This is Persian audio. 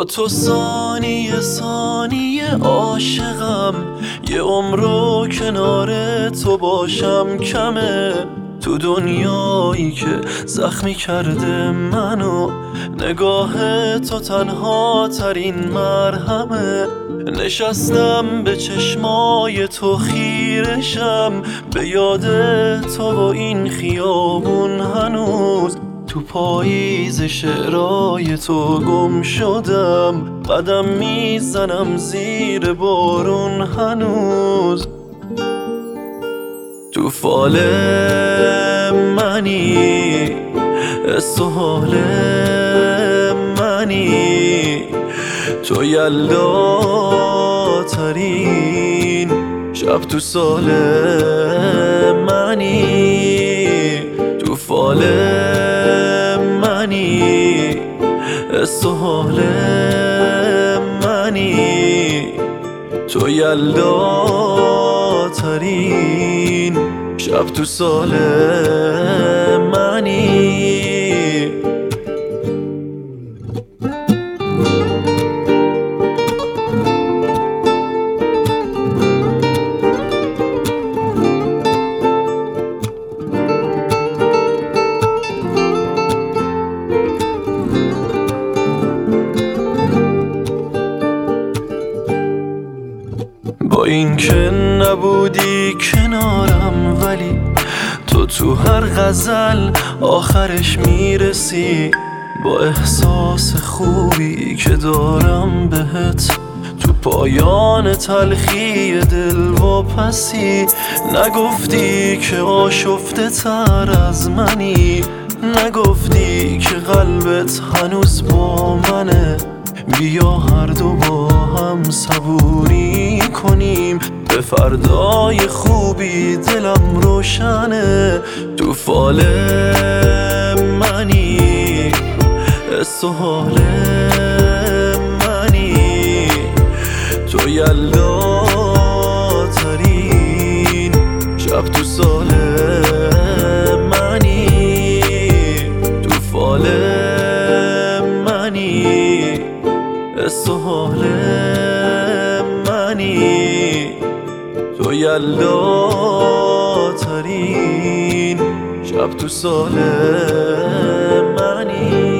با تو ثانیه ثانیه عاشقم، یه عمرو کنار تو باشم کمه. تو دنیایی که زخمی کرده منو، نگاه تو تنها ترین مرهمه. نشستم به چشمای تو خیرشم، به یاد تو و این خیابون هنوز. تو پاییز شعرهای تو گم شدم، قدم میزنم زیر بارون هنوز. تو فال منی، سهال منی، تو یلدا ترین شب تو سال منی. تو فال منی، سهال منی، تو یلدا ترین شب تو سال منی. با این که نبودی کنارم، ولی تو هر غزل آخرش میرسی. با احساس خوبی که دارم بهت، تو پایان تلخی دل واپسی. نگفتی که آشفته تر از منی، نگفتی که قلبت هنوز با منه. بیا هر دو با هم صبوری کنیم، به فردای خوبی دلم روشنه. تو فال منی، سهال منی، تو یلدا ترین شب تو سال منی. تو فال منی، سهال منی، تو یلدا ترین شب تو سال منی.